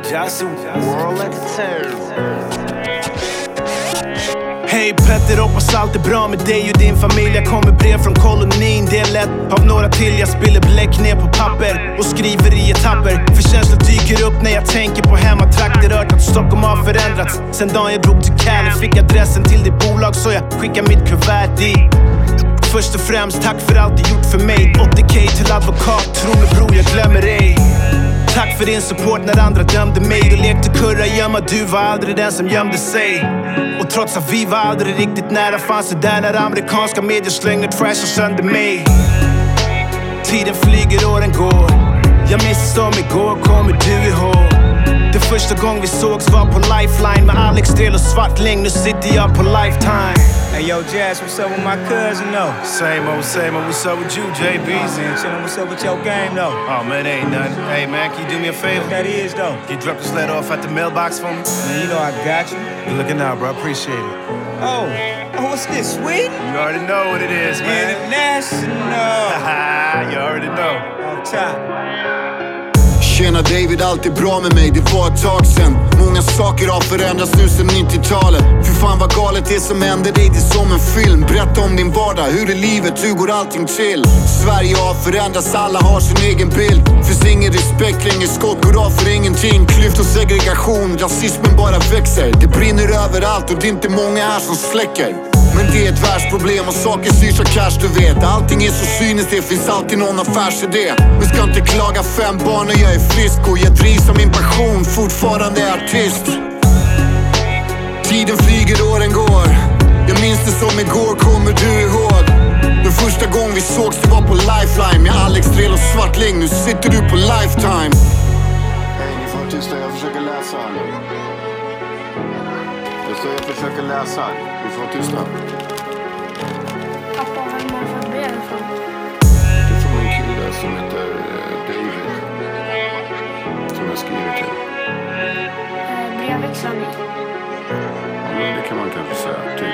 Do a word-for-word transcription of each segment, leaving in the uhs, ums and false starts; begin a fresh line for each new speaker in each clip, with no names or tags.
Just world at Hej Petter, hoppas allt är bra med dig och din familj. Jag kommer brev från kolonin, det är lätt av några till. Jag spiller bläck ner på papper och skriver i etapper. För känslor dyker upp när jag tänker på hemmatrakter. Hört att Stockholm har förändrats sen dagen jag drog till Cali. Fick adressen till ditt bolag så jag skickar mitt kuvert dit. Först och främst, tack för allt du gjort för mig. åttio k till advokat, tro mig bror, jag glömmer ej. Tack för din support när andra dömde mig. Du lekte kurra gömma, du var aldrig den som gömde sig. Och trots att vi var aldrig riktigt nära fanns det där när amerikanska medier slänger trash och sönder mig. Tiden flyger, åren går. Jag minns som igår, kommer du ihåg? Det första gång vi sågs var på Lifeline med Alex Del och Svartling. Nu sitter jag på Lifetime.
Hey yo Jazz, what's up with my cousin though?
Same old, same old, what's up with you, J B?
Oh, man, chillin', what's up with your game though?
Oh man, ain't nothing. Hey man, can you do me a favor?
What that is though?
Can you drop this letter off at the mailbox for me?
Man, you know I got you.
Good looking out, bro, I appreciate it.
Oh, oh what's this, sweet?
You already know what it is, man.
International.
You already know.
On top.
Tjena David, allt är bra med mig, det var ett tag sen. Många saker har förändrats nu sen nittiotalet. Fy fan vad galet det som händer dig, det är som en film. Berätta om din vardag, hur är livet, hur går allting till? Sverige har förändrats, alla har sin egen bild. Finns ingen respekt längre, skott går av för ingenting. Klyft och segregation, rasismen bara växer. Det brinner överallt och det är inte många här som släcker. Men det är ett världsproblem och saker styrs av cash, du vet. Allting är så cyniskt, det finns alltid någon affärsidé. Men ska inte klaga, fem barn och jag är frisk. Och jag drivs av min passion, fortfarande är artist. Tiden flyger, åren går. Jag minns det som igår, kommer du ihåg? Den första gången vi sågs det var på Lifeline med Alex Del och Svartling. Nu sitter du på Lifetime.
Hej, ni får tysta, jag försöker läsa. Jag står jag försöker läsa. Vi får tysta.
Pappa, var är man får brev ifrån?
Det är från en kille som heter David. Som jag skriver till.
Eh, brevväxlar ni?
Ja, men det kan man kanske säga, typ.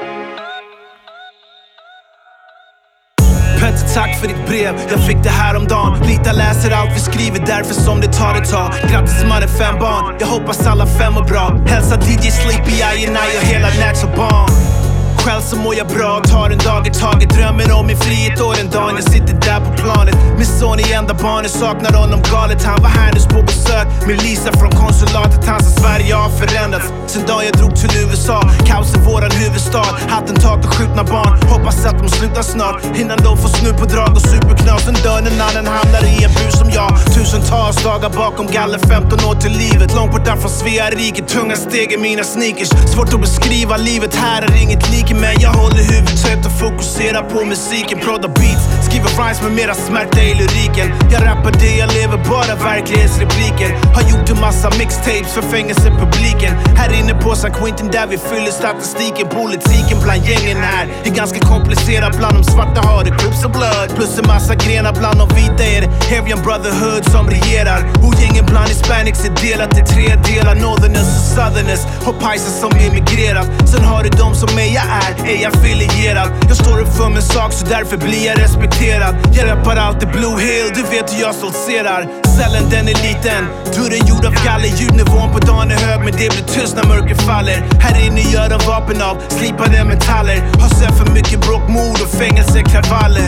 Petter, tack för ditt brev, jag fick det här om dagen. Lita läser allt vi skriver, därför som det tar ett tag. Grattis mannen, fem barn, jag hoppas alla fem mår bra. Hälsa D J Sleepy, I and I och hela Natural Barn. Själv så mår jag bra, tar en dag i taget. Drömmer om min frihet och den dagen jag sitter där på planet. Min son är enda barnet, saknar honom galet. Han var här nyss på besök med Lisa från konsulatet. Han sa Sverige har förändrats sen dagen jag drog till U S A. Kaos i våran huvudstad, attentat och skjutna barn. Hoppas att de slutar snart innan de får snudd på drag och superknas. En dör en annan hamnar i en bur som jag. Tusentals dagar bakom galler, femton år till livet. Långt borta från Svea rike, tunga steg i mina sneakers. Svårt att beskriva livet, här är inget lik. Men jag håller huvudet högt och fokuserar på musiken. Proddar beats, skriver rhymes med mera smärta i lyriken. Jag rappar det jag lever, bara verklighetsrepliker. Har gjort en massa mixtapes för fängelsepubliken. Här inne på San Quentin där vi fyller statistiken. Politiken bland gängen här är ganska komplicerat. Bland de svarta har det Crips och Blood, plus en massa grenar. Bland de vita är det Herian Brotherhood som regerar. Och gängen bland Hispanics är delat i tre delar. Northerners och Southerners och Paiser som emigrerat. Sen har du de som är jag är, är jag affilierad. Jag står upp för min sak så därför blir jag respekterad. Jag rappar alltid Blue Hill, du vet hur jag stoltserar. Cellen den är liten, dörren gjord av galler. Ljudnivån på dagen är hög men det blir tyst när mörker faller. Här inne gör de vapen av slipade metaller. Har sett för mycket bråk, mord och fängelsekravaller.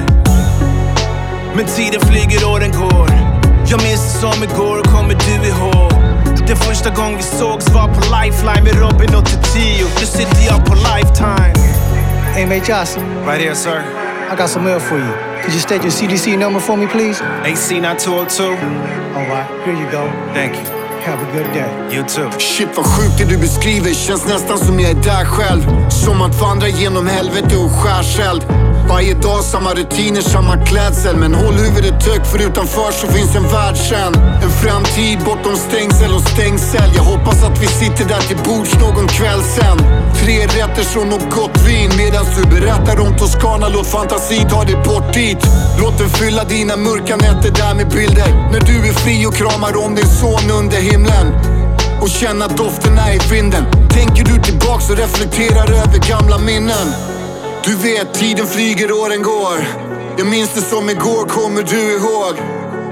Men tiden flyger, åren går. Jag minns det som igår, kommer du ihåg? Den första gången vi sågs var på Lifeline med Robin och Tio. Nu sitter jag på Lifetime.
Hey, mate Johnson.
Right here, sir.
I got some mail for you. Could you state your C D C number for me, please?
A C nine two oh two.
All right, here you go.
Thank you.
Have a good day.
You too.
Shit vad sjukt det du beskriver, känns nästan som jag är där själv. Som att vandra genom helvete och skärseld. Varje dag samma rutiner, samma klädsel. Men håll huvudet högt för utanför så finns en värld sen. En framtid bortom stängsel och stängsel. Jag hoppas att vi sitter där till bords någon kväll sen. Tre rätter från något gott vin. Medan du berättar om Toscana, låt fantasi ta dig bort dit. Låt den fylla dina mörka nätter där med bilder. När du är fri och kramar om din son under himlen. Och känna dofterna i vinden. Tänker du tillbaks och reflekterar över gamla minnen. Du vet, tiden flyger, åren går. Jag minns det som igår, kommer du ihåg?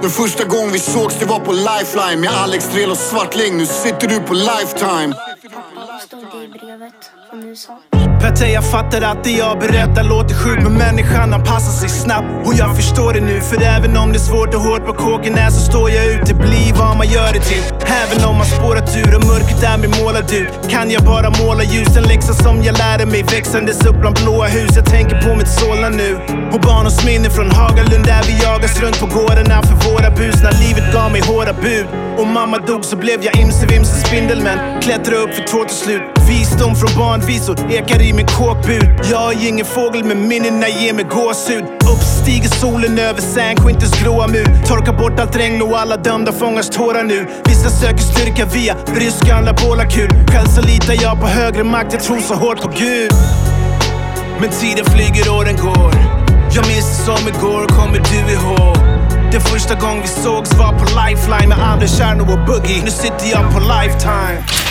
Den första gången vi sågs det var på Lifeline med Alex Drell och Svartling. Nu sitter du på Lifetime.
Vad stod det i brevet från U S A?
Petter, jag fattar att det jag berättar låter sjukt, men människan anpassar sig snabbt. Och jag förstår det nu, för även om det är svårt och hårt på kåken är, så står jag ut. Det blir vad man gör det till. Även om man spårat ur och mörkret är min målad ut, kan jag bara måla ljus. En läxa som jag lärde mig växandes upp bland blåa hus. Jag tänker på mitt Solna nu och barnens minne från Hagalund där vi jagas runt på gårdarna för våra bus. När livet gav mig hårda bud och mamma dog så blev jag imse vimse spindelmän. Klättra upp för två till slut. Visdom från barnvisor ekar i min kåkbud. Jag är ingen fågel men minnena ger mig gåshud. Uppstiger solen över San Quintins gråa mur. Torkar bort allt regn och alla dömda fångars tårar nu. Vissa söker styrka via ryska anabola kul. Själv så litar jag på högre makt, jag tror så hårt på Gud. Men tiden flyger och den går. Jag minns det som igår, kommer du ihåg? Den första gång vi sågs var på Lifeline med Anders Kärno och Boogie. Nu sitter jag på Lifetime.